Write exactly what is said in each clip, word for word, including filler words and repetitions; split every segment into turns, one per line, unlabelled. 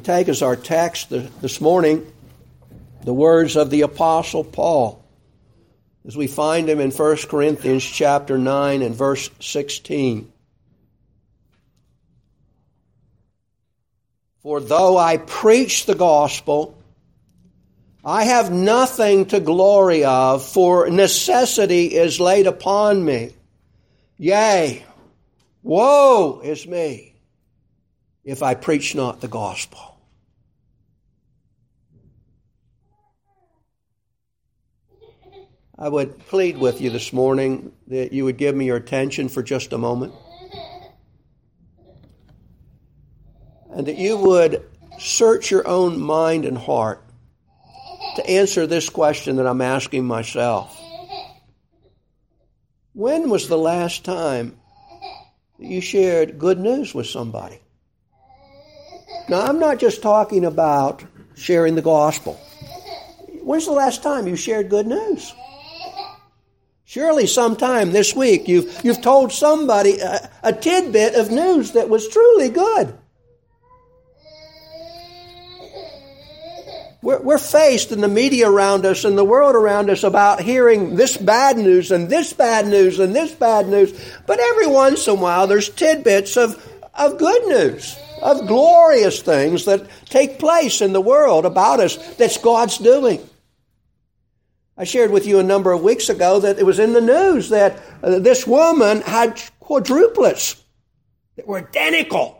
We take as our text this morning the words of the Apostle Paul, as we find him in First Corinthians chapter nine and verse sixteen. For though I preach the gospel, I have nothing to glory of, for necessity is laid upon me. Yea, woe is me, if I preach not the gospel. I would plead with you this morning that you would give me your attention for just a moment, and that you would search your own mind and heart to answer this question that I'm asking myself. When was the last time that you shared good news with somebody? Now, I'm not just talking about sharing the gospel. When's the last time you shared good news? Surely sometime this week you've, you've told somebody a, a tidbit of news that was truly good. We're, we're faced in the media around us and the world around us about hearing this bad news and this bad news and this bad news. But every once in a while there's tidbits of, of good news, of glorious things that take place in the world about us that's God's doing. I shared with you a number of weeks ago that it was in the news that uh, this woman had quadruplets that were identical.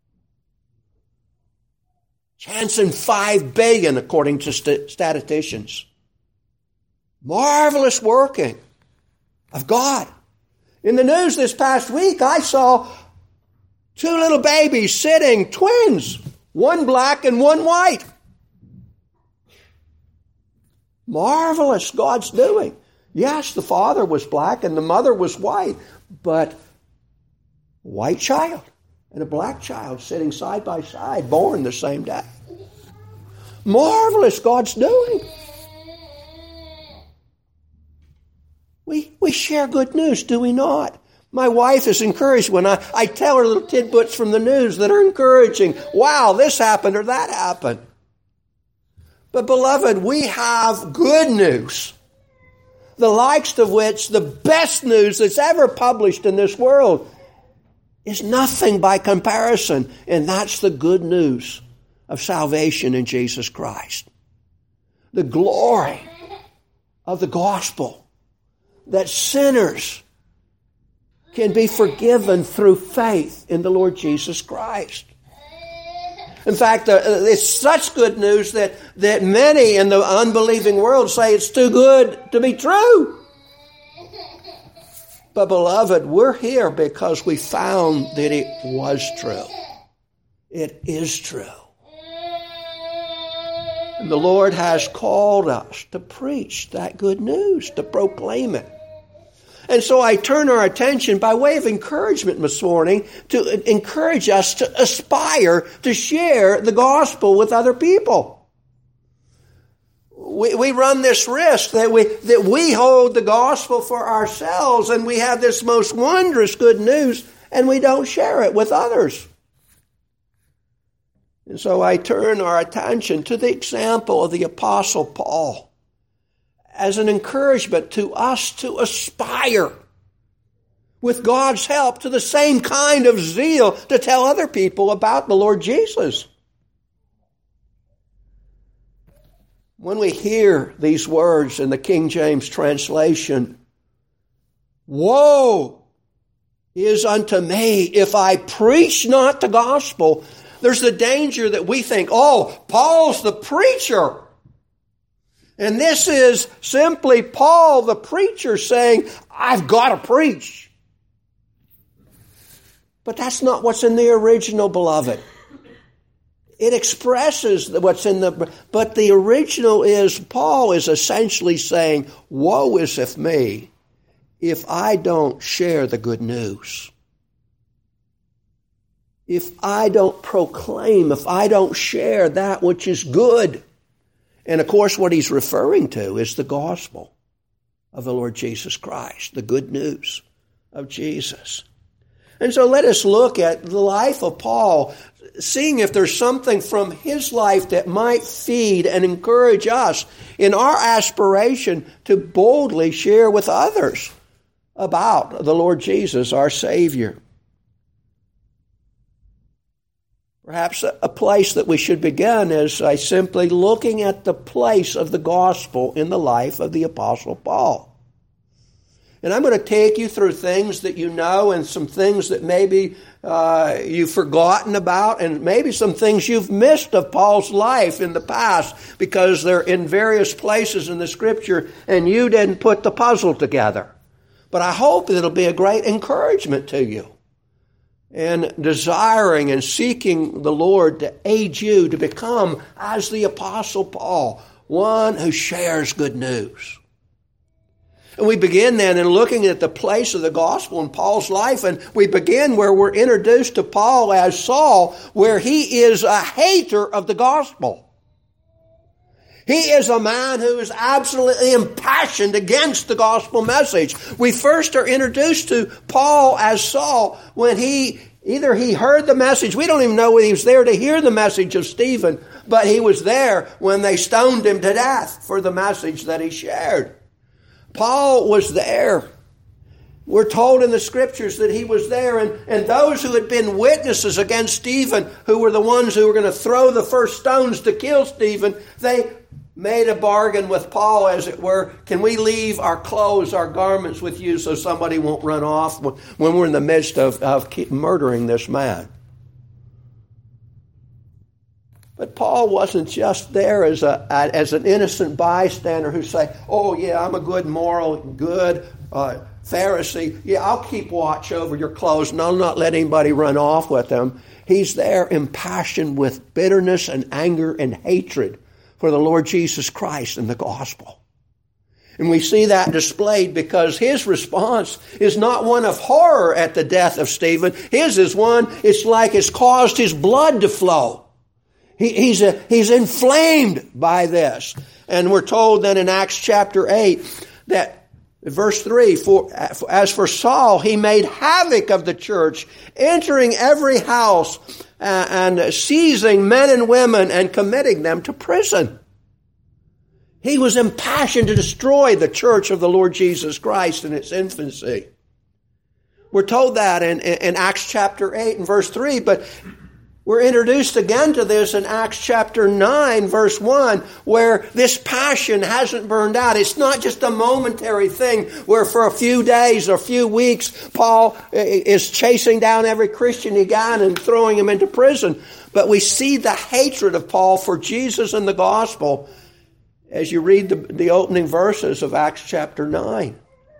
Chancing five billion, according to st- statisticians. Marvelous working of God. In the news this past week, I saw two little babies sitting, twins, one black and one white. Marvelous, God's doing. Yes, the father was black and the mother was white, but a white child and a black child sitting side by side, born the same day. Marvelous, God's doing. We we share good news, do we not? My wife is encouraged when I, I tell her little tidbits from the news that are encouraging. Wow, this happened or that happened. But beloved, we have good news, the likes of which the best news that's ever published in this world is nothing by comparison, and that's the good news of salvation in Jesus Christ. The glory of the gospel that sinners can be forgiven through faith in the Lord Jesus Christ. In fact, uh, it's such good news that, that many in the unbelieving world say it's too good to be true. But beloved, we're here because we found that it was true. It is true. And the Lord has called us to preach that good news, to proclaim it. And so I turn our attention by way of encouragement this morning to encourage us to aspire to share the gospel with other people. We, we run this risk that we, that we hold the gospel for ourselves and we have this most wondrous good news and we don't share it with others. And so I turn our attention to the example of the Apostle Paul as an encouragement to us to aspire, with God's help, to the same kind of zeal to tell other people about the Lord Jesus. When we hear these words in the King James translation, woe is unto me if I preach not the gospel, there's the danger that we think, oh, Paul's the preacher. And this is simply Paul, the preacher, saying, I've got to preach. But that's not what's in the original, beloved. It expresses what's in the, but the original is, Paul is essentially saying, woe is if me if I don't share the good news. If I don't proclaim, if I don't share that which is good. And of course, what he's referring to is the gospel of the Lord Jesus Christ, the good news of Jesus. And so let us look at the life of Paul, seeing if there's something from his life that might feed and encourage us in our aspiration to boldly share with others about the Lord Jesus, our Savior. Perhaps a place that we should begin is by simply looking at the place of the gospel in the life of the Apostle Paul. And I'm going to take you through things that you know and some things that maybe uh, you've forgotten about and maybe some things you've missed of Paul's life in the past because they're in various places in the Scripture and you didn't put the puzzle together. But I hope that it'll be a great encouragement to you in desiring and seeking the Lord to aid you to become, as the Apostle Paul, one who shares good news. And we begin then in looking at the place of the gospel in Paul's life, and we begin where we're introduced to Paul as Saul, where he is a hater of the gospel. He is a man who is absolutely impassioned against the gospel message. We first are introduced to Paul as Saul when he, either he heard the message, we don't even know whether he was there to hear the message of Stephen, but he was there when they stoned him to death for the message that he shared. Paul was there. We're told in the Scriptures that he was there, and, and those who had been witnesses against Stephen, who were the ones who were going to throw the first stones to kill Stephen, they made a bargain with Paul, as it were. Can we leave our clothes, our garments with you so somebody won't run off when, when we're in the midst of, of murdering this man? But Paul wasn't just there as a as an innocent bystander who say, oh yeah, I'm a good moral, good uh, Pharisee. Yeah, I'll keep watch over your clothes and I'll not let anybody run off with them. He's there impassioned with bitterness and anger and hatred for the Lord Jesus Christ and the gospel. And we see that displayed because his response is not one of horror at the death of Stephen. His is one, it's like it's caused his blood to flow. He, he's, a, he's inflamed by this. And we're told then in Acts chapter eight that, verse three, for, as for Saul, he made havoc of the church, entering every house uh, and seizing men and women and committing them to prison. He was impassioned to destroy the church of the Lord Jesus Christ in its infancy. We're told that in, in Acts chapter eight and verse three, but we're introduced again to this in Acts chapter nine, verse one, where this passion hasn't burned out. It's not just a momentary thing where for a few days or a few weeks, Paul is chasing down every Christian he can and throwing him into prison. But we see the hatred of Paul for Jesus and the gospel as you read the, the opening verses of Acts chapter nine.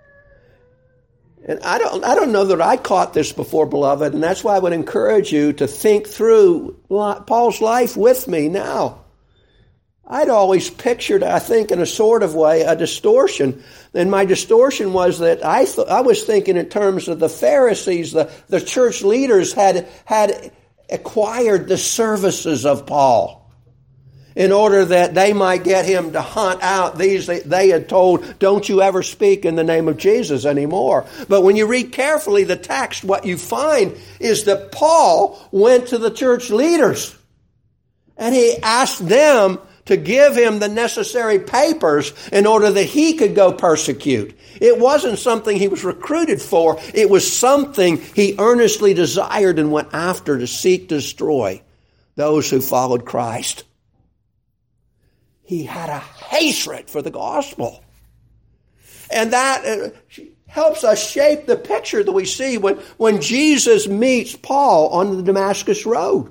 And I don't, I don't know that I caught this before, beloved, and that's why I would encourage you to think through Paul's life with me now. I'd always pictured, I think, in a sort of way, a distortion. And my distortion was that I th- I was thinking in terms of the Pharisees, the, the church leaders had, had acquired the services of Paul in order that they might get him to hunt out these they, they had told, don't you ever speak in the name of Jesus anymore. But when you read carefully the text, what you find is that Paul went to the church leaders and he asked them to give him the necessary papers in order that he could go persecute. It wasn't something he was recruited for. It was something he earnestly desired and went after to seek to destroy those who followed Christ. He had a hatred for the gospel. And that uh, helps us shape the picture that we see when, when Jesus meets Paul on the Damascus Road.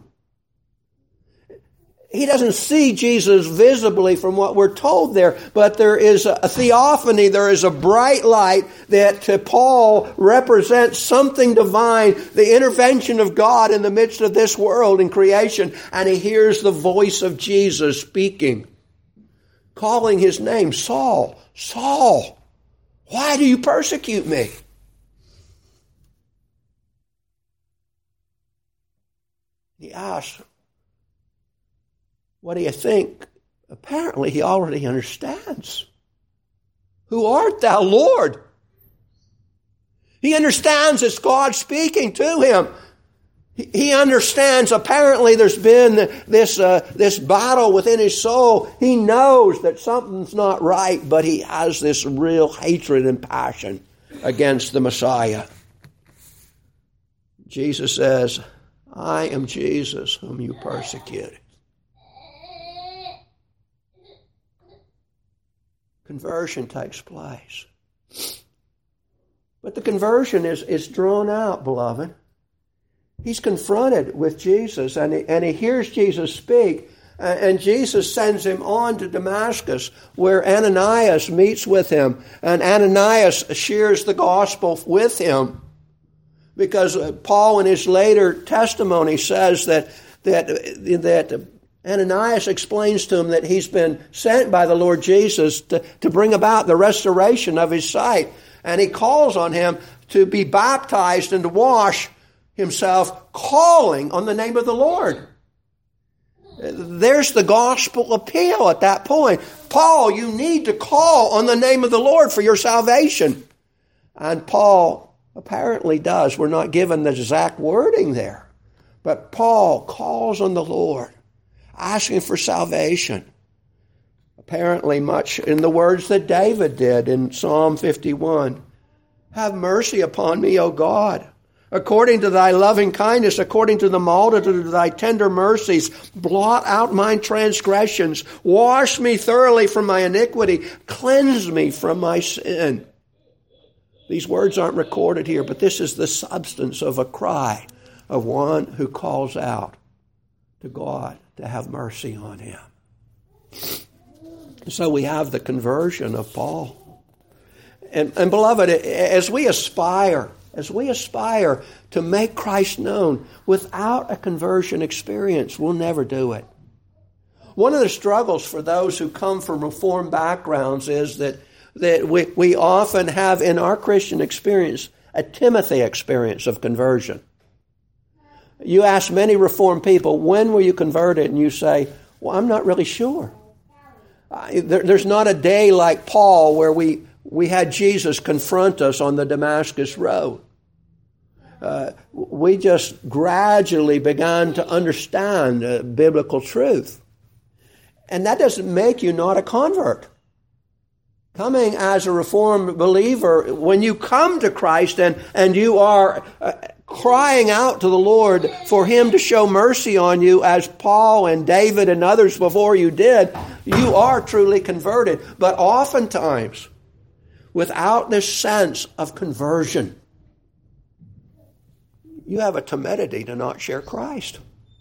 He doesn't see Jesus visibly from what we're told there, but there is a theophany, there is a bright light that to Paul represents something divine, the intervention of God in the midst of this world and creation, and he hears the voice of Jesus speaking, calling his name, Saul, Saul, why do you persecute me? He asks, what do you think? Apparently he already understands. Who art thou, Lord? He understands it's God speaking to him. He understands, apparently there's been this uh, this battle within his soul. He knows that something's not right, but he has this real hatred and passion against the Messiah. Jesus says, I am Jesus whom you persecuted. Conversion takes place. But the conversion is, is drawn out, beloved. He's confronted with Jesus, and he, and he hears Jesus speak, and, and Jesus sends him on to Damascus, where Ananias meets with him, and Ananias shares the gospel with him, because Paul, in his later testimony, says that that that Ananias explains to him that he's been sent by the Lord Jesus to, to bring about the restoration of his sight, and he calls on him to be baptized and to wash himself, calling on the name of the Lord. There's the gospel appeal at that point. Paul, you need to call on the name of the Lord for your salvation. And Paul apparently does. We're not given the exact wording there. But Paul calls on the Lord, asking for salvation. Apparently much in the words that David did in Psalm fifty-one. Have mercy upon me, O God. According to thy loving kindness, according to the multitude of thy tender mercies, blot out my transgressions. Wash me thoroughly from my iniquity. Cleanse me from my sin. These words aren't recorded here, but this is the substance of a cry of one who calls out to God to have mercy on him. So we have the conversion of Paul. And, and beloved, as we aspire As we aspire to make Christ known without a conversion experience, we'll never do it. One of the struggles for those who come from Reformed backgrounds is that, that we, we often have in our Christian experience a Timothy experience of conversion. You ask many Reformed people, when were you converted? And you say, well, I'm not really sure. Uh, there, there's not a day like Paul where we We had Jesus confront us on the Damascus Road. Uh, we just gradually began to understand uh, biblical truth. And that doesn't make you not a convert. Coming as a Reformed believer, when you come to Christ and, and you are uh, crying out to the Lord for Him to show mercy on you, as Paul and David and others before you did, you are truly converted. But oftentimes, without this sense of conversion, you have a timidity to not share Christ.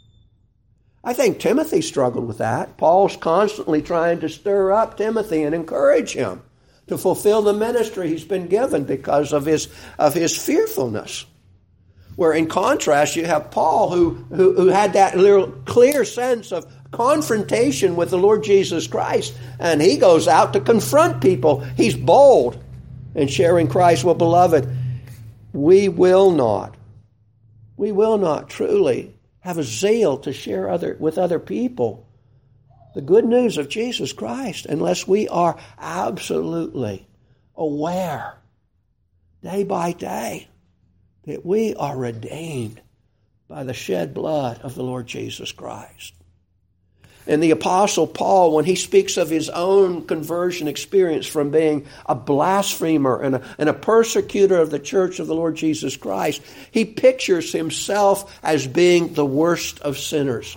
I think Timothy struggled with that. Paul's constantly trying to stir up Timothy and encourage him to fulfill the ministry he's been given because of his of his fearfulness. Where in contrast, you have Paul who, who, who had that little clear sense of confrontation with the Lord Jesus Christ, and he goes out to confront people. He's bold in sharing Christ. Well, beloved, we will not, we will not truly have a zeal to share other with other people the good news of Jesus Christ unless we are absolutely aware day by day that we are redeemed by the shed blood of the Lord Jesus Christ. And the Apostle Paul, when he speaks of his own conversion experience from being a blasphemer and a, and a persecutor of the church of the Lord Jesus Christ, he pictures himself as being the worst of sinners.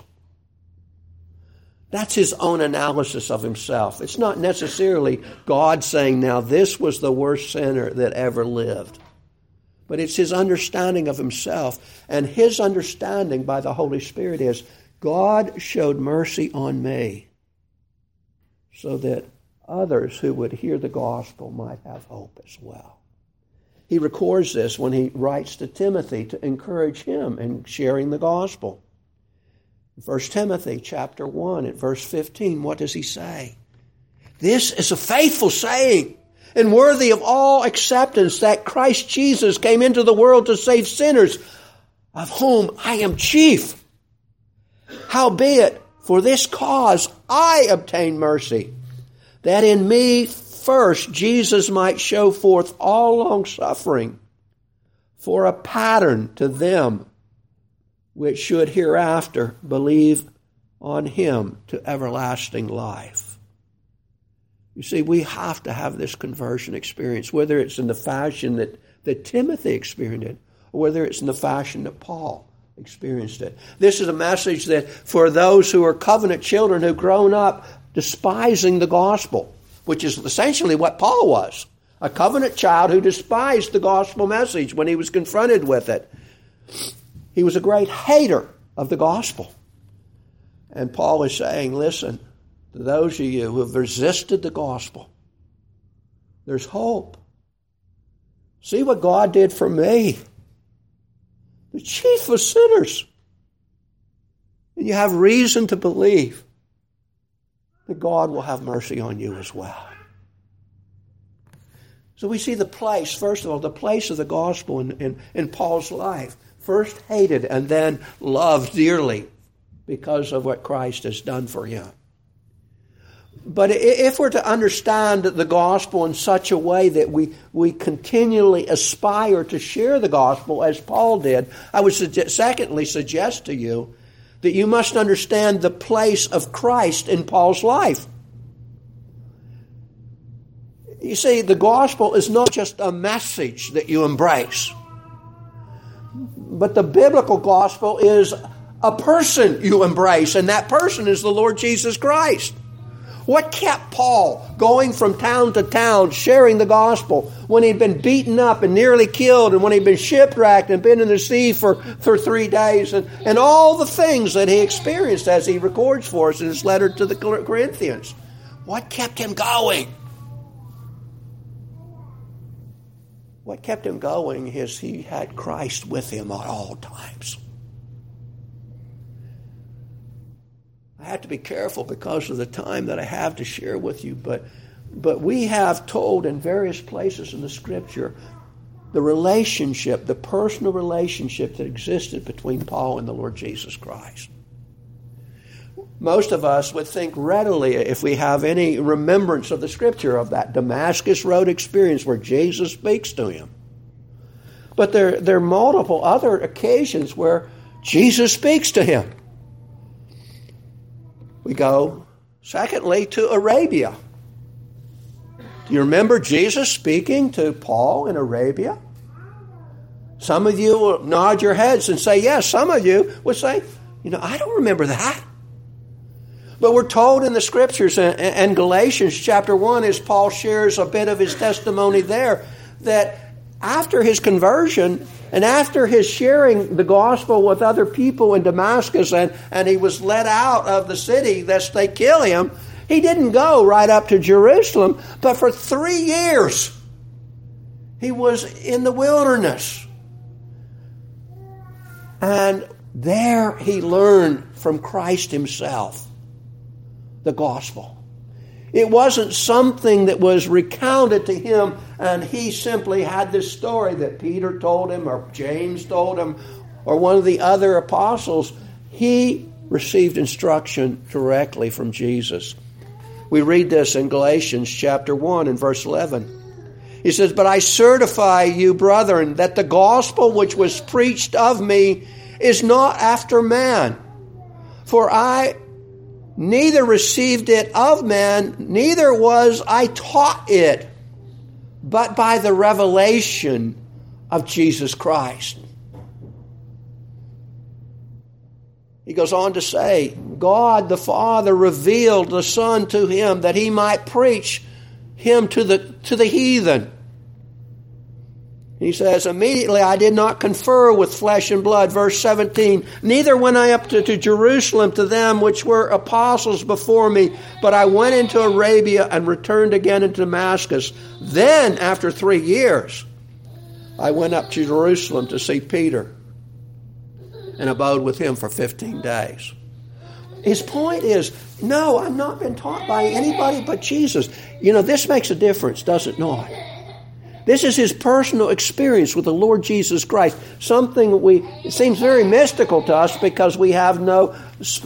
That's his own analysis of himself. It's not necessarily God saying, now this was the worst sinner that ever lived. But it's his understanding of himself. And his understanding by the Holy Spirit is, God showed mercy on me so that others who would hear the gospel might have hope as well. He records this when he writes to Timothy to encourage him in sharing the gospel. First Timothy chapter one at verse fifteen, what does he say? This is a faithful saying and worthy of all acceptance that Christ Jesus came into the world to save sinners, of whom I am chief. Howbeit, for this cause I obtained mercy, that in me first Jesus might show forth all long suffering for a pattern to them which should hereafter believe on him to everlasting life. You see, we have to have this conversion experience, whether it's in the fashion that, that Timothy experienced it, or whether it's in the fashion that Paul experienced it. This is a message that for those who are covenant children who've grown up despising the gospel, which is essentially what Paul was, a covenant child who despised the gospel message when he was confronted with it. He was a great hater of the gospel. And Paul is saying, listen, to those of you who have resisted the gospel, there's hope. See what God did for me, the chief of sinners. And you have reason to believe that God will have mercy on you as well. So we see the place, first of all, the place of the gospel in, in, in Paul's life. First hated and then loved dearly because of what Christ has done for him. But if we're to understand the gospel in such a way that we, we continually aspire to share the gospel as Paul did, I would suggest, secondly suggest to you that you must understand the place of Christ in Paul's life. You see, the gospel is not just a message that you embrace, but the biblical gospel is a person you embrace, and that person is the Lord Jesus Christ. What kept Paul going from town to town sharing the gospel when he'd been beaten up and nearly killed, and when he'd been shipwrecked and been in the sea for, for three days, and, and all the things that he experienced as he records for us in his letter to the Corinthians? What kept him going? What kept him going is he had Christ with him at all times. I have to be careful because of the time that I have to share with you, but, but we have told in various places in the Scripture the relationship, the personal relationship that existed between Paul and the Lord Jesus Christ. Most of us would think readily, if we have any remembrance of the Scripture, of that Damascus Road experience where Jesus speaks to him. But there, there are multiple other occasions where Jesus speaks to him. We go, secondly, to Arabia. Do you remember Jesus speaking to Paul in Arabia? Some of you will nod your heads and say yes. Some of you would say, you know, I don't remember that. But we're told in the Scriptures, and Galatians chapter one, as Paul shares a bit of his testimony there, that after his conversion and after his sharing the gospel with other people in Damascus, and, and he was let out of the city lest they kill him, he didn't go right up to Jerusalem, but for three years he was in the wilderness. And there he learned from Christ himself the gospel. It wasn't something that was recounted to him and he simply had this story that Peter told him or James told him or one of the other apostles. He received instruction directly from Jesus. We read this in Galatians chapter one and verse eleven. He says, "But I certify you, brethren, that the gospel which was preached of me is not after man. For I neither received it of man, neither was I taught it, but by the revelation of Jesus Christ." He goes on to say, God the Father revealed the Son to him that he might preach him to the, to the heathen. He says, "Immediately I did not confer with flesh and blood." Verse seventeen, "Neither went I up to, to Jerusalem to them which were apostles before me, but I went into Arabia and returned again into Damascus. Then, after three years, I went up to Jerusalem to see Peter and abode with him for fifteen days. His point is, no, I've not been taught by anybody but Jesus. You know, this makes a difference, does it not? This is his personal experience with the Lord Jesus Christ. Something we, it seems very mystical to us because we have no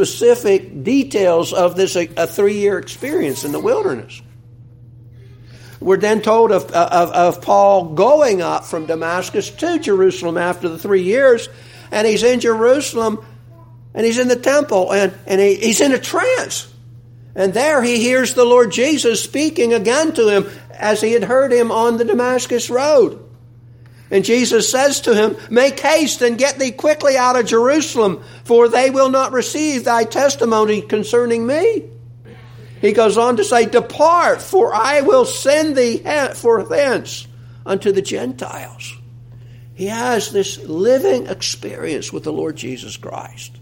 specific details of this, a, a three-year experience in the wilderness. we're then told of, of, of Paul going up from Damascus to Jerusalem after the three years. And he's in Jerusalem, and he's in the temple, and, and he, he's in a trance. And there he hears the Lord Jesus speaking again to him as he had heard him on the Damascus road. And Jesus says to him, "Make haste and get thee quickly out of Jerusalem, for they will not receive thy testimony concerning me." He goes on to say, "Depart, for I will send thee forth thence unto the Gentiles." He has this living experience with the Lord Jesus Christ.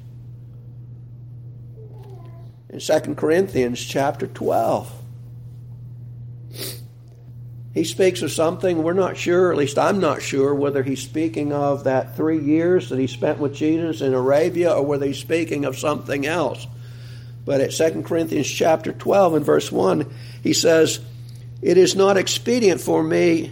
In Second Corinthians chapter twelve, he speaks of something we're not sure, at least I'm not sure, whether he's speaking of that three years that he spent with Jesus in Arabia or whether he's speaking of something else. But at Second Corinthians chapter twelve and verse one, he says, "It is not expedient for me,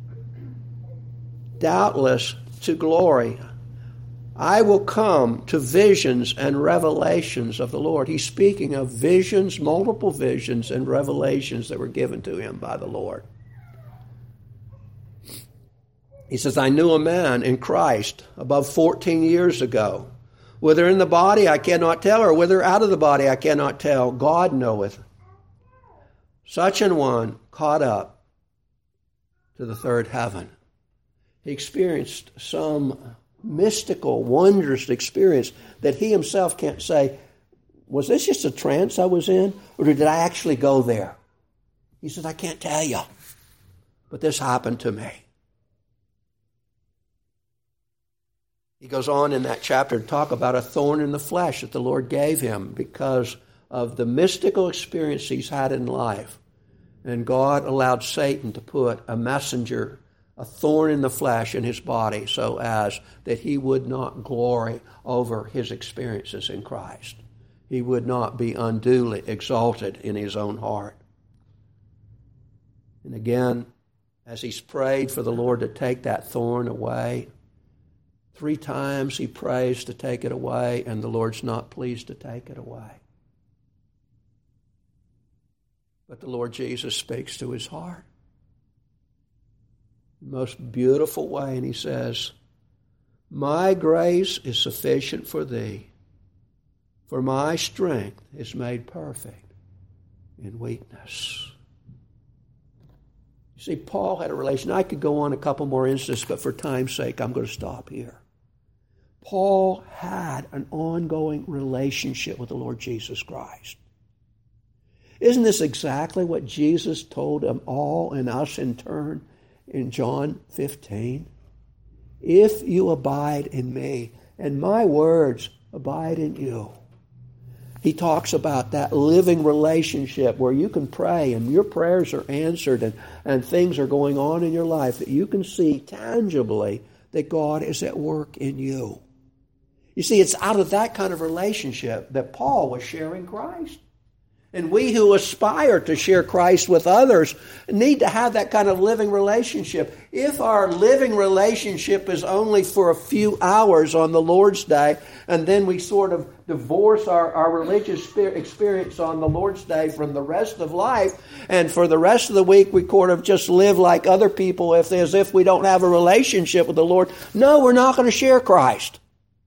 doubtless, to glory. I will come to visions and revelations of the Lord." He's speaking of visions, multiple visions and revelations that were given to him by the Lord. He says, "I knew a man in Christ above fourteen years ago. Whether in the body I cannot tell, or whether out of the body I cannot tell. God knoweth. Such an one caught up to the third heaven." He experienced some mystical, wondrous experience that he himself can't say, was this just a trance I was in, or did I actually go there? He says, "I can't tell you, but this happened to me." He goes on in that chapter to talk about a thorn in the flesh that the Lord gave him because of the mystical experience he's had in life. And God allowed Satan to put a messenger, a thorn in the flesh in his body, so as that he would not glory over his experiences in Christ. He would not be unduly exalted in his own heart. And again, as he's prayed for the Lord to take that thorn away, three times he prays to take it away, and the Lord's not pleased to take it away. But the Lord Jesus speaks to his heart in the most beautiful way, and he says, "My grace is sufficient for thee, for my strength is made perfect in weakness." You see, Paul had a relation. I could go on a couple more instances, but for time's sake, I'm going to stop here. Paul had an ongoing relationship with the Lord Jesus Christ. Isn't this exactly what Jesus told them all and us in turn in John fifteen? "If you abide in me, and my words abide in you." He talks about that living relationship where you can pray and your prayers are answered and, and things are going on in your life that you can see tangibly that God is at work in you. You see, it's out of that kind of relationship that Paul was sharing Christ. And we who aspire to share Christ with others need to have that kind of living relationship. If our living relationship is only for a few hours on the Lord's Day, and then we sort of divorce our, our religious experience on the Lord's Day from the rest of life, and for the rest of the week we sort of just live like other people if, as if we don't have a relationship with the Lord, no, we're not going to share Christ.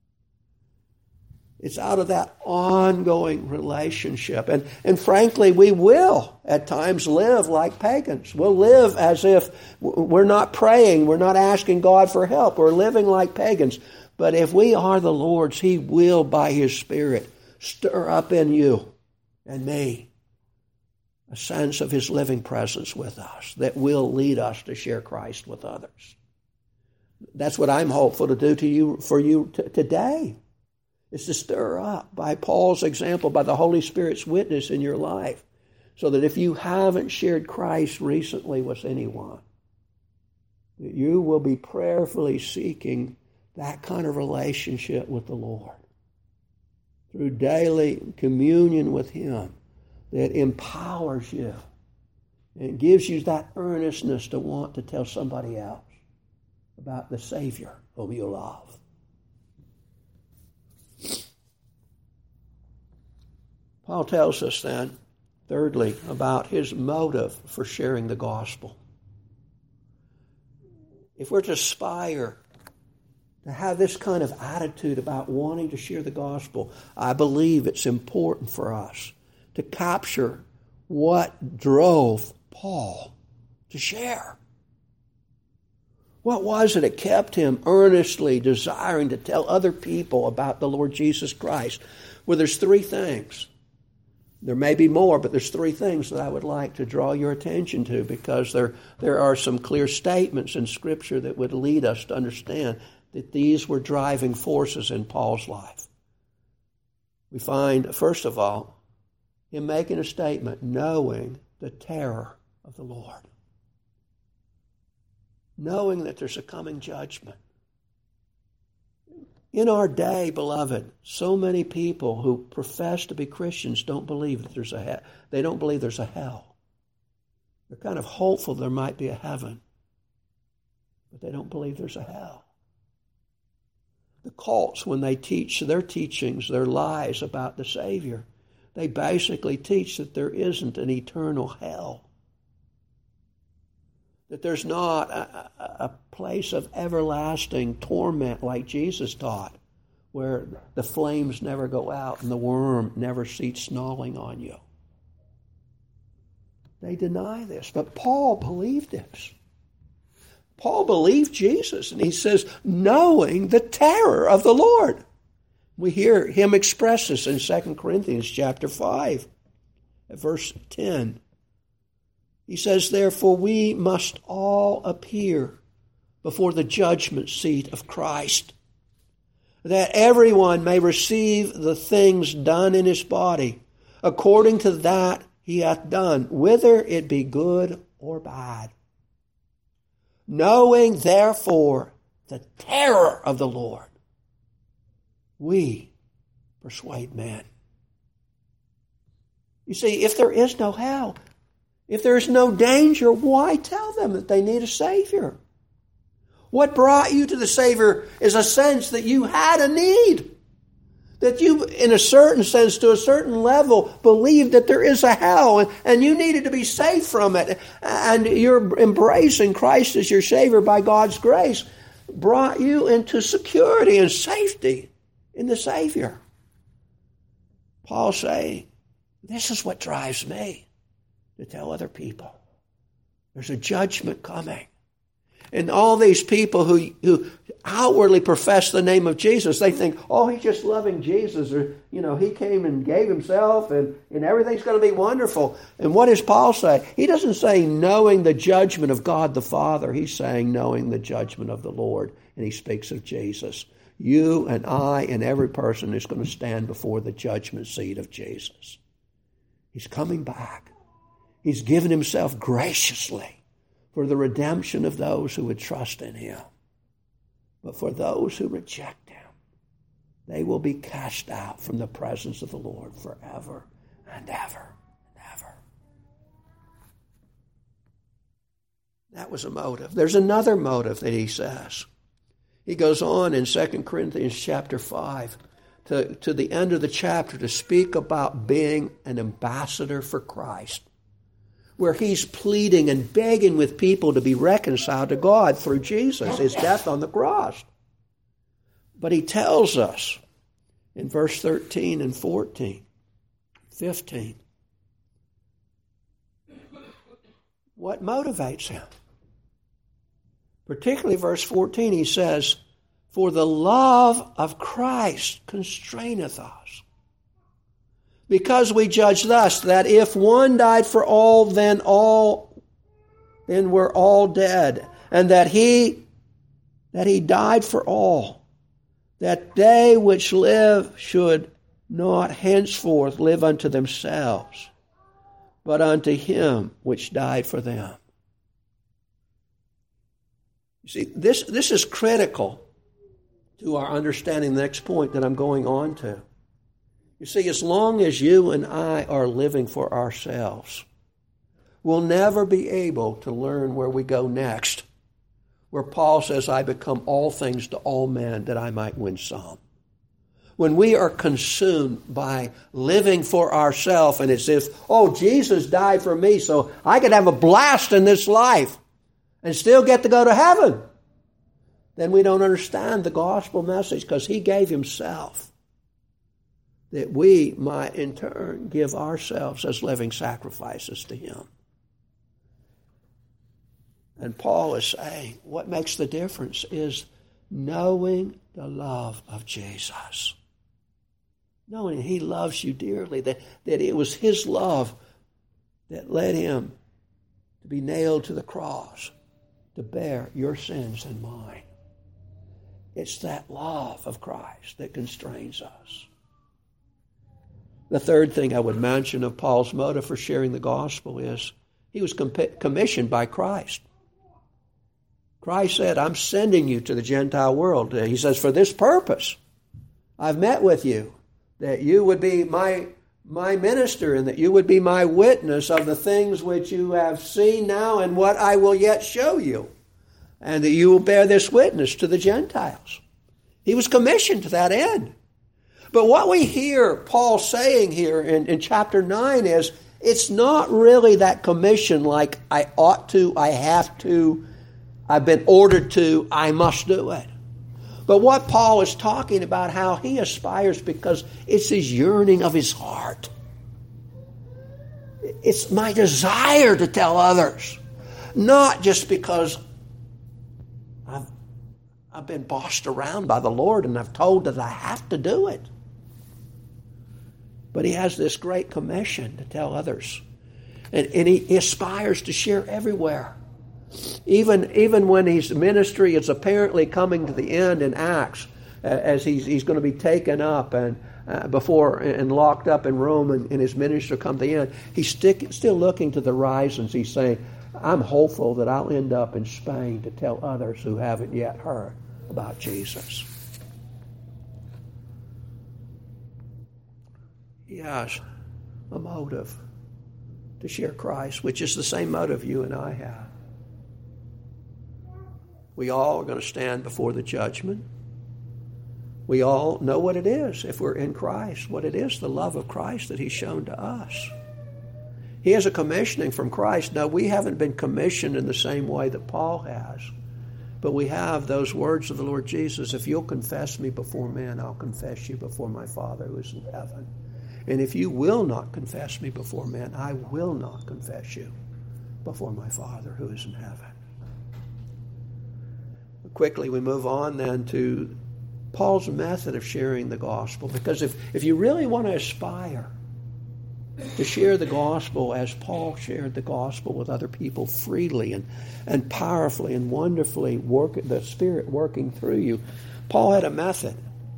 It's out of that ongoing relationship. And, and frankly, we will at times live like pagans. We'll live as if we're not praying, we're not asking God for help, we're living like pagans. But if we are the Lord's, He will, by His Spirit, stir up in you and me a sense of His living presence with us that will lead us to share Christ with others. That's what I'm hopeful to do to you for you t- today. Is to stir up by Paul's example, by the Holy Spirit's witness in your life, so that if you haven't shared Christ recently with anyone, that you will be prayerfully seeking that kind of relationship with the Lord through daily communion with Him that empowers you and gives you that earnestness to want to tell somebody else about the Savior whom you love. Paul tells us then Thirdly, about his motive for sharing the gospel. If we're to aspire to have this kind of attitude about wanting to share the gospel, I believe it's important for us to capture what drove Paul to share. What was it that kept him earnestly desiring to tell other people about the Lord Jesus Christ? Well, there's three things. There may be more, but there's three things that I would like to draw your attention to, because there, there are some clear statements in Scripture that would lead us to understand that these were driving forces in Paul's life. We find, first of all, him making a statement, knowing the terror of the Lord. Knowing that there's a coming judgment. In our day, beloved, so many people who profess to be Christians don't believe that there's a hell. They don't believe there's a hell. They're kind of hopeful there might be a heaven, but they don't believe there's a hell. The cults, when they teach their teachings, their lies about the Savior, they basically teach that there isn't an eternal hell. That there's not a, a, a place of everlasting torment like Jesus taught, where the flames never go out and the worm never ceases gnawing on you. They deny this, but Paul believed this. Paul believed Jesus, and he says, knowing the terror of the Lord. We hear him express this in Second Corinthians chapter five, at verse ten. He says, therefore we must all appear before the judgment seat of Christ, that everyone may receive the things done in his body, according to that he hath done, whether it be good or bad. Knowing, therefore, the terror of the Lord, we persuade men. You see, if there is no hell, if there is no danger, why tell them that they need a Savior? What brought you to the Savior is a sense that you had a need. That you, in a certain sense, to a certain level, believed that there is a hell and, and you needed to be saved from it. And your embracing Christ as your Savior by God's grace brought you into security and safety in the Savior. Paul saying, this is what drives me to tell other people. There's a judgment coming. And all these people who, who outwardly profess the name of Jesus, they think, oh, he's just loving Jesus. Or, you know, he came and gave himself and, and everything's going to be wonderful. And what does Paul say? He doesn't say knowing the judgment of God the Father. He's saying knowing the judgment of the Lord. And he speaks of Jesus. You and I and every person is going to stand before the judgment seat of Jesus. He's coming back. He's given himself graciously for the redemption of those who would trust in him. But for those who reject him, they will be cast out from the presence of the Lord forever and ever and ever. That was a motive. There's another motive that he says. He goes on in Second Corinthians chapter five to, to the end of the chapter to speak about being an ambassador for Christ, where he's pleading and begging with people to be reconciled to God through Jesus, his death on the cross. But he tells us in verse thirteen and fourteen, fifteen, what motivates him. Particularly verse fourteen, he says, for the love of Christ constraineth us. Because we judge thus, that if one died for all, then all, then we're all dead. And that he, that he died for all, that they which live should not henceforth live unto themselves, but unto him which died for them. You see, this, this is critical to our understanding the next point that I'm going on to. You see, as long as you and I are living for ourselves, we'll never be able to learn where we go next, where Paul says, I become all things to all men that I might win some. when we are consumed by living for ourselves, and it's as if, oh, Jesus died for me so I could have a blast in this life and still get to go to heaven, then we don't understand the gospel message, because he gave himself that we might in turn give ourselves as living sacrifices to him. And Paul is saying what makes the difference is knowing the love of Jesus. Knowing he loves you dearly, that, that it was his love that led him to be nailed to the cross, to bear your sins and mine. It's that love of Christ that constrains us. The third thing I would mention of Paul's motive for sharing the gospel is he was commissioned by Christ. Christ said, I'm sending you to the Gentile world. He says, for this purpose, I've met with you, that you would be my, my minister and that you would be my witness of the things which you have seen now and what I will yet show you, and that you will bear this witness to the Gentiles. He was commissioned to that end. But what we hear Paul saying here in, in chapter nine is, it's not really that commission like I ought to, I have to, I've been ordered to, I must do it. But what Paul is talking about, how he aspires, because it's his yearning of his heart. It's my desire to tell others, not just because I've, I've been bossed around by the Lord and I've told that I have to do it. But he has this great commission to tell others. And, and he, he aspires to share everywhere. Even, even when his ministry is apparently coming to the end in Acts, uh, as he's, he's going to be taken up and uh, before and locked up in Rome, and, and his ministry come to the end, he's stick, still looking to the horizons. He's saying, I'm hopeful that I'll end up in Spain to tell others who haven't yet heard about Jesus. He has a motive to share Christ, which is the same motive you and I have. We all are going to stand before the judgment. We all know what it is, if we're in Christ, what it is, the love of Christ that he's shown to us. He has a commissioning from Christ. Now, we haven't been commissioned in the same way that Paul has, but we have those words of the Lord Jesus, if you'll confess me before men, I'll confess you before my Father who is in heaven. And if you will not confess me before men, I will not confess you before my Father who is in heaven. Quickly, we move on then to Paul's method of sharing the gospel. Because if, if you really want to aspire to share the gospel as Paul shared the gospel with other people freely and, and powerfully and wonderfully, work, the Spirit working through you, Paul had a method.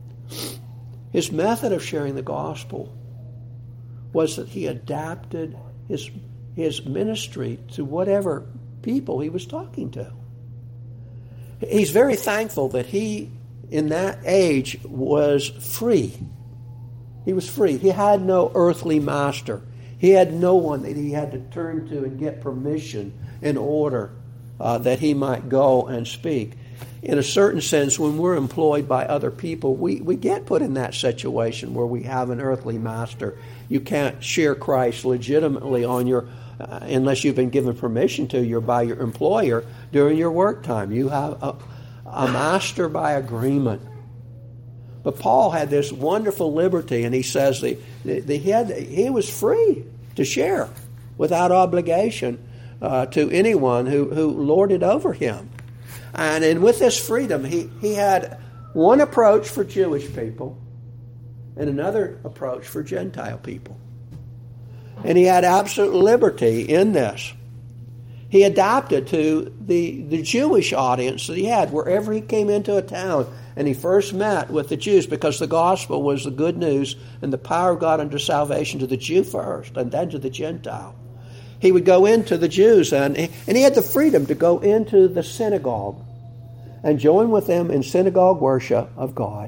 His method of sharing the gospel was that he adapted his, his ministry to whatever people he was talking to. He's very thankful that he, in that age, was free. He was free. He had no earthly master. He had no one that he had to turn to and get permission in order uh, that he might go and speak. In a certain sense, when we're employed by other people, we, we get put in that situation where we have an earthly master. You can't share Christ legitimately on your Uh, unless you've been given permission to, you're by your employer during your work time. You have a, a master by agreement. But Paul had this wonderful liberty, and he says that, that he, had, he was free to share without obligation uh, to anyone who, who lorded over him. And, and with this freedom, he, he had one approach for Jewish people and another approach for Gentile people. And he had absolute liberty in this. He adapted to the, the Jewish audience that he had wherever he came into a town. And he first met with the Jews, because the gospel was the good news and the power of God unto salvation to the Jew first and then to the Gentile. He would go into the Jews, and, and he had the freedom to go into the synagogue and join with them in synagogue worship of God.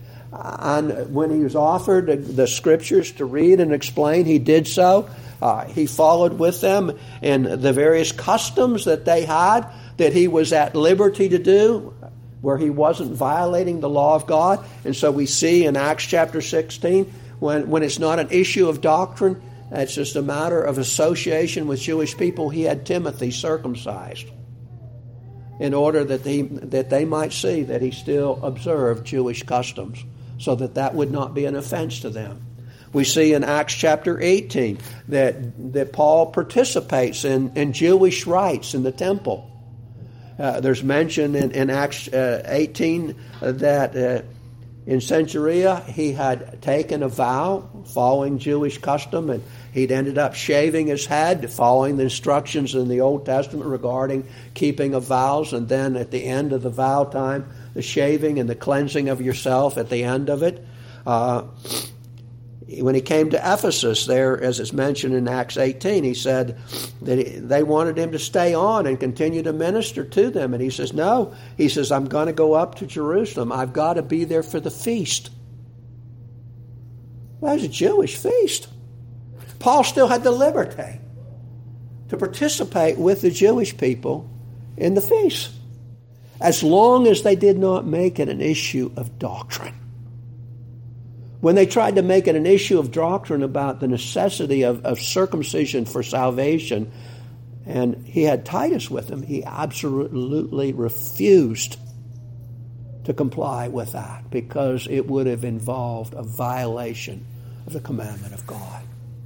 And when he was offered the scriptures to read and explain, he did so. Uh, he followed with them in the various customs that they had, that he was at liberty to do. where he wasn't violating the law of God. And so we see in Acts chapter sixteen, when, when it's not an issue of doctrine, it's just a matter of association with Jewish people, he had Timothy circumcised in order that they, that they might see that he still observed Jewish customs, so that that would not be an offense to them. We see in Acts chapter eighteen that, that Paul participates in, in Jewish rites in the temple. Uh, there's mention in, in Acts uh, eighteen that uh, in Caesarea he had taken a vow following Jewish custom, and he'd ended up shaving his head, following the instructions in the Old Testament regarding keeping of vows, and then at the end of the vow time, the shaving and the cleansing of yourself at the end of it. Uh, when he came to Ephesus there, as it's mentioned in Acts eighteen, he said that he, they wanted him to stay on and continue to minister to them. And he says, no. He says, I'm going to go up to Jerusalem. I've got to be there for the feast. Well, it was a Jewish feast. Paul still had the liberty to participate with the Jewish people in the feast, as long as they did not make it an issue of doctrine. When they tried to make it an issue of doctrine about the necessity of, of circumcision for salvation, and he had Titus with him, he absolutely refused to comply with that, because it would have involved a violation of the commandment of God.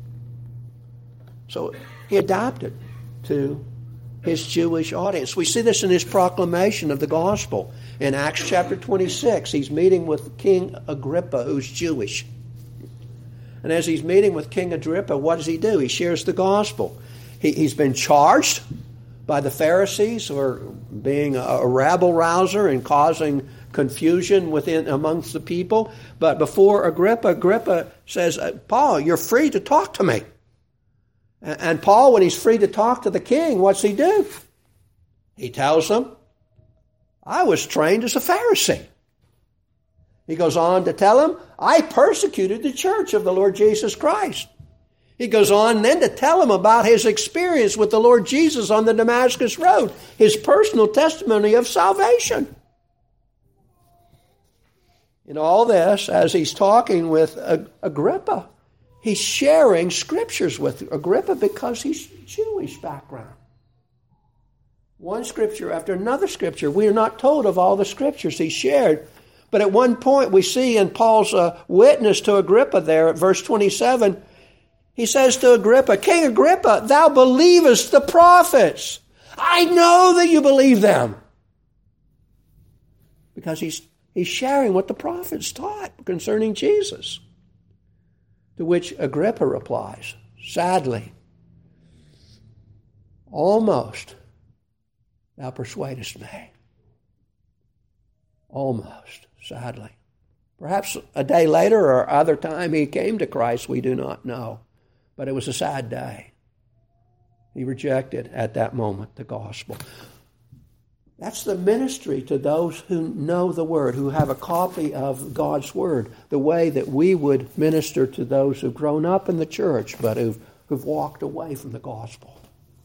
So he adapted to his Jewish audience. We see this in his proclamation of the gospel. In Acts chapter twenty-six, he's meeting with King Agrippa, who's Jewish. And as he's meeting with King Agrippa, what does he do? He shares the gospel. He, he's been charged by the Pharisees for being a, a rabble-rouser and causing confusion within amongst the people. But before Agrippa, Agrippa says, Paul, you're free to talk to me. And Paul, when he's free to talk to the king, what's he do? He tells him, I was trained as a Pharisee. He goes on to tell him, I persecuted the church of the Lord Jesus Christ. He goes on then to tell him about his experience with the Lord Jesus on the Damascus Road, his personal testimony of salvation. In all this, as he's talking with Agrippa, he's sharing scriptures with Agrippa because he's Jewish background. One scripture after another scripture. We are not told of all the scriptures he shared. But at one point we see in Paul's uh, witness to Agrippa there at verse twenty-seven, he says to Agrippa, King Agrippa, thou believest the prophets. I know that you believe them. Because he's, he's sharing what the prophets taught concerning Jesus. To which Agrippa replies, sadly, almost thou persuadest me. Almost, sadly. Perhaps a day later or other time he came to Christ, we do not know. But it was a sad day. He rejected at that moment the gospel. That's the ministry to those who know the Word, who have a copy of God's Word, the way that we would minister to those who've grown up in the church but who've, who've walked away from the gospel.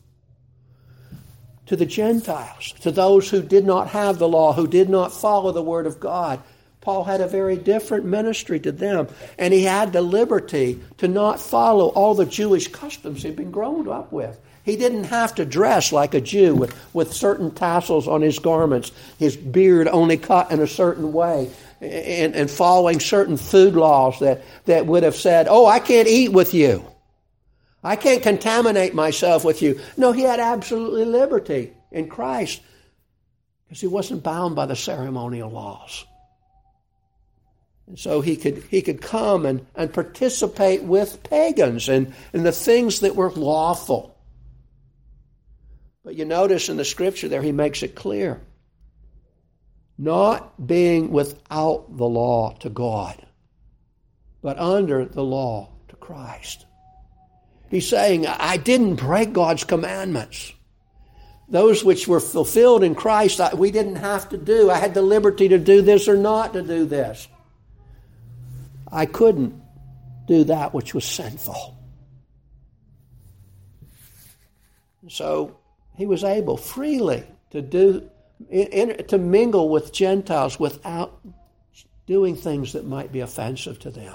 To the Gentiles, to those who did not have the law, who did not follow the Word of God, Paul had a very different ministry to them, and he had the liberty to not follow all the Jewish customs he'd been grown up with. He didn't have to dress like a Jew with, with certain tassels on his garments, his beard only cut in a certain way, and, and following certain food laws that, that would have said, oh, I can't eat with you. I can't contaminate myself with you. No, he had absolutely liberty in Christ because he wasn't bound by the ceremonial laws. And so he could he could come and, and participate with pagans and, and the things that were lawful. But you notice in the scripture there, he makes it clear. Not being without the law to God, but under the law to Christ. He's saying, I didn't break God's commandments. Those which were fulfilled in Christ, I, we didn't have to do. I had the liberty to do this or not to do this. I couldn't do that which was sinful. So he was able freely to do in, in, to mingle with Gentiles without doing things that might be offensive to them.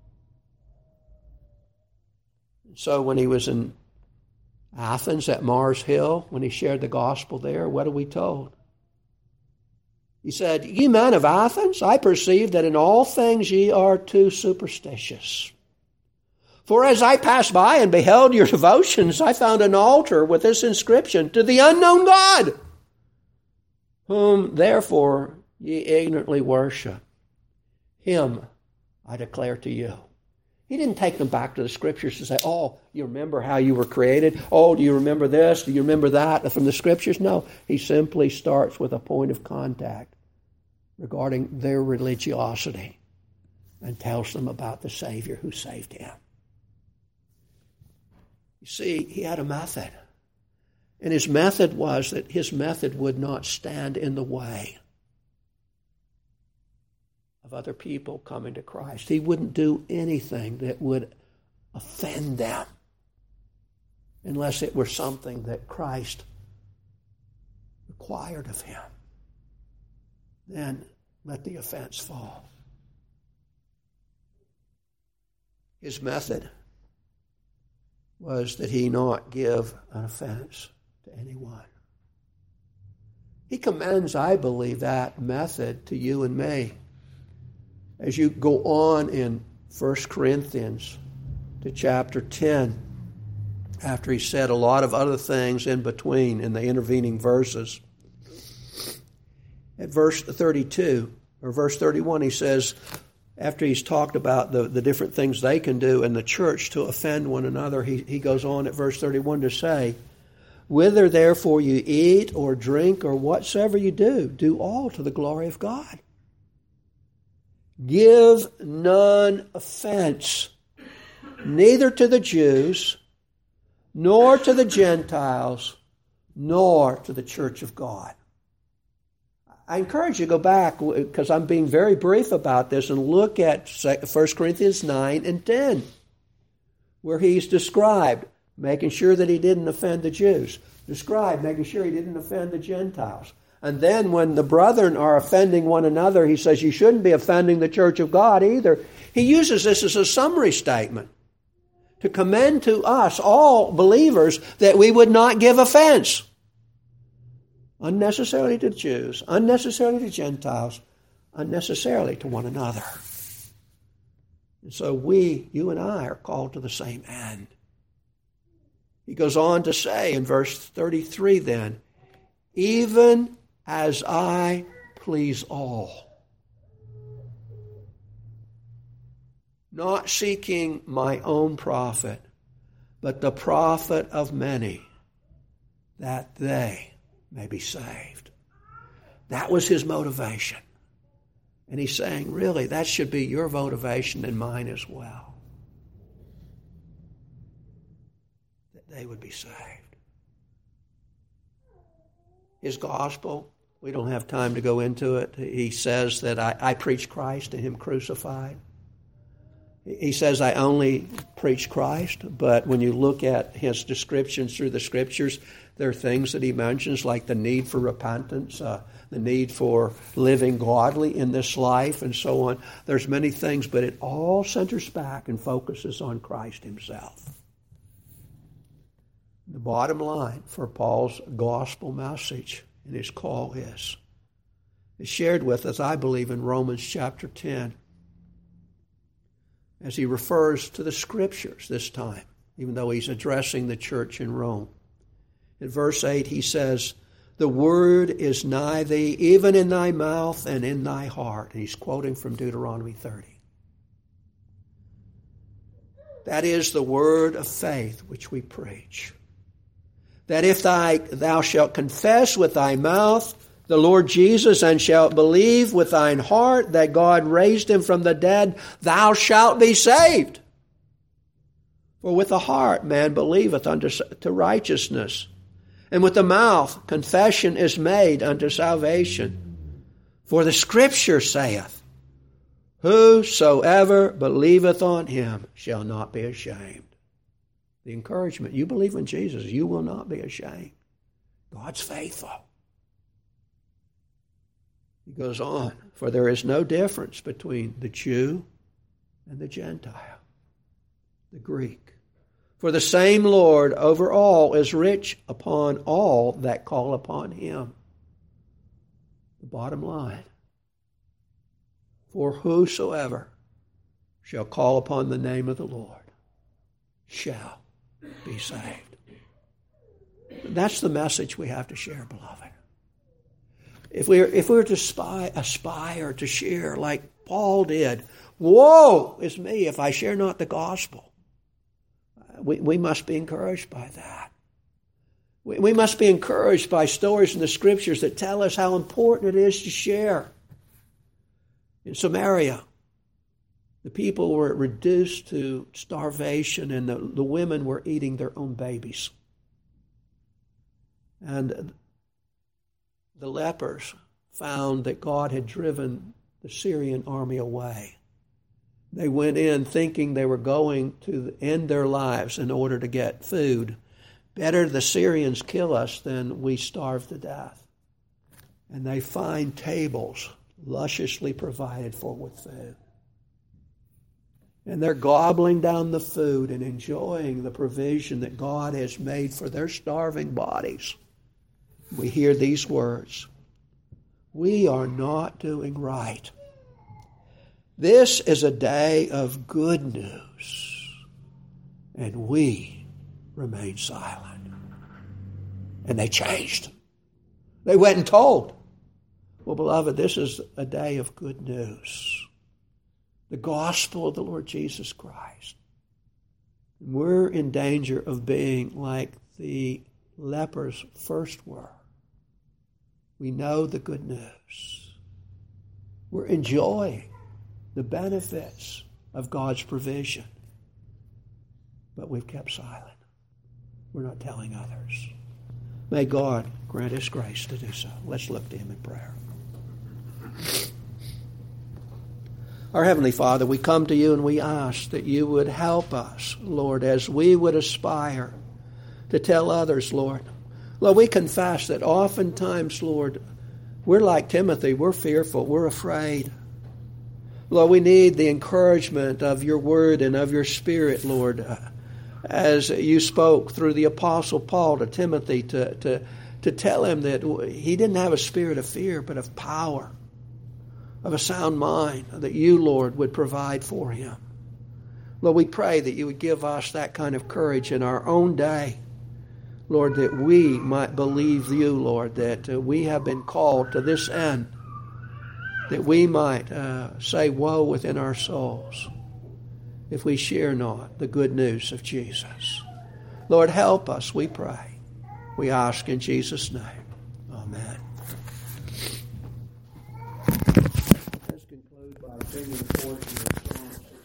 So when he was in Athens at Mars Hill, when he shared the gospel there, what are we told? He said, "Ye men of Athens, I perceive that in all things ye are too superstitious. For as I passed by and beheld your devotions, I found an altar with this inscription, To the unknown God, whom therefore ye ignorantly worship. Him I declare to you." He didn't take them back to the Scriptures to say, "Oh, you remember how you were created? Oh, do you remember this? Do you remember that from the Scriptures?" No, he simply starts with a point of contact regarding their religiosity and tells them about the Savior who saved him. You see, he had a method. And his method was that his method would not stand in the way of other people coming to Christ. He wouldn't do anything that would offend them unless it were something that Christ required of him. Then let the offense fall. His method was that he not give an offense to anyone. He commends, I believe, that method to you and me. As you go on in First Corinthians to chapter ten, after he said a lot of other things in between in the intervening verses, at verse thirty-two, or verse thirty-one, he says, after he's talked about the, the different things they can do in the church to offend one another, he, he goes on at verse thirty-one to say, "Whether therefore you eat or drink or whatsoever you do, do all to the glory of God. Give none offense, neither to the Jews, nor to the Gentiles, nor to the church of God." I encourage you to go back, because I'm being very brief about this, and look at First Corinthians nine and ten, where he's described making sure that he didn't offend the Jews, described making sure he didn't offend the Gentiles. And then when the brethren are offending one another, he says you shouldn't be offending the church of God either. He uses this as a summary statement to commend to us, all believers, that we would not give offense unnecessarily to Jews, unnecessarily to Gentiles, unnecessarily to one another. And so we, you and I, are called to the same end. He goes on to say in verse thirty-three then, "Even as I please all, not seeking my own profit, but the profit of many, that they may be saved." That was his motivation. And he's saying, really, that should be your motivation and mine as well. That they would be saved. His gospel, we don't have time to go into it. He says that I, I preach Christ and him crucified. He says, I only preach Christ, but when you look at his descriptions through the Scriptures, there are things that he mentions like the need for repentance, uh, the need for living godly in this life, and so on. There's many things, but it all centers back and focuses on Christ himself. The bottom line for Paul's gospel message and his call is, is shared with us, I believe, in Romans chapter ten. As he refers to the Scriptures this time, even though he's addressing the church in Rome. In verse eight he says, "The word is nigh thee, even in thy mouth and in thy heart." And he's quoting from Deuteronomy thirty. That is the word of faith which we preach. That if thy, thou shalt confess with thy mouth the Lord Jesus, and shalt believe with thine heart that God raised him from the dead, thou shalt be saved. For with the heart man believeth unto to righteousness, and with the mouth confession is made unto salvation. For the Scripture saith, Whosoever believeth on him shall not be ashamed. The encouragement, you believe in Jesus, you will not be ashamed. God's faithful. He goes on, for there is no difference between the Jew and the Gentile, the Greek. For the same Lord over all is rich upon all that call upon him. The bottom line, for whosoever shall call upon the name of the Lord shall be saved. That's the message we have to share, beloved. If we were, if we were to spy, aspire to share like Paul did, woe is me if I share not the gospel. We, we must be encouraged by that. We, we must be encouraged by stories in the Scriptures that tell us how important it is to share. In Samaria, the people were reduced to starvation, and the, the women were eating their own babies. And the lepers found that God had driven the Syrian army away. They went in thinking they were going to end their lives in order to get food. Better the Syrians kill us than we starve to death. And they find tables lusciously provided for with food. And they're gobbling down the food and enjoying the provision that God has made for their starving bodies. We hear these words, we are not doing right. This is a day of good news, and we remain silent. And they changed. They went and told. Well, beloved, this is a day of good news. The gospel of the Lord Jesus Christ. We're in danger of being like the lepers first were. We know the good news. We're enjoying the benefits of God's provision. But we've kept silent. We're not telling others. May God grant us grace to do so. Let's look to him in prayer. Our Heavenly Father, we come to you and we ask that you would help us, Lord, as we would aspire to tell others, Lord. Lord, we confess that oftentimes, Lord, we're like Timothy. We're fearful. We're afraid. Lord, we need the encouragement of your word and of your spirit, Lord, as you spoke through the Apostle Paul to Timothy to, to, to tell him that he didn't have a spirit of fear, but of power, of a sound mind, that you, Lord, would provide for him. Lord, we pray that you would give us that kind of courage in our own day. Lord, that we might believe you, Lord, that uh, we have been called to this end, that we might uh, say woe within our souls if we share not the good news of Jesus. Lord, help us, we pray. We ask in Jesus' name. Amen. Let's conclude by singing a portion of Psalm